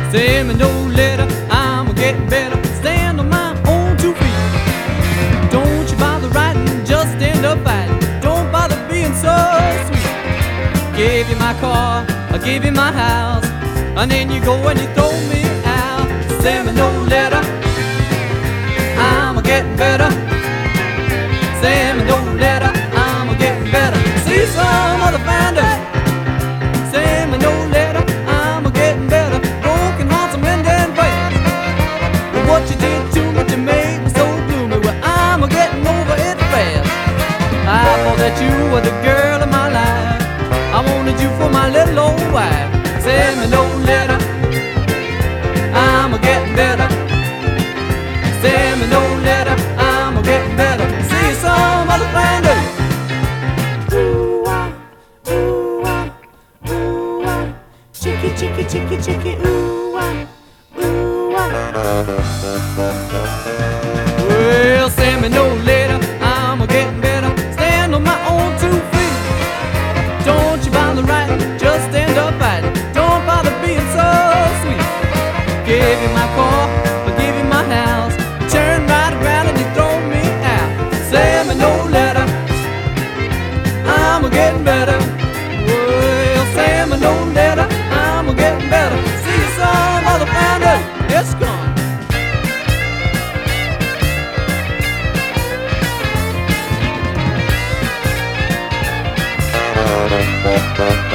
Send me no letter, I'm getting better. Stand on my own 2 feet. Don't you bother writing, just end up fighting. Don't bother being so sweet. Give you my car, I give you my house, and then you go and you throw me out. Send me no letter, I'm getting better. Send me no letter, I'm getting better. See some other finder. Send me no letter, I'm getting better. Broken hearts are mending fast. But what you did to me to make me so gloomy, well, I'm getting over it fast. I thought that you were the girl of my life. I wanted you for my little old wife. Send me no letter, I'm getting better. Send me no letter, I'm getting better. See some other finder. Chicky, chicky, chicky, chicky, ooh, ooh, well, send me no letter, I'm getting better. Stand on my own 2 feet. Don't you bother writing, just end up fighting. Don't bother being so sweet. Give you my car, I'll give you my house. Turn right around and you throw me out. Send me no letter, I'm getting better. Well, send me no letter, I'm getting better. See you some other finder. It's gone.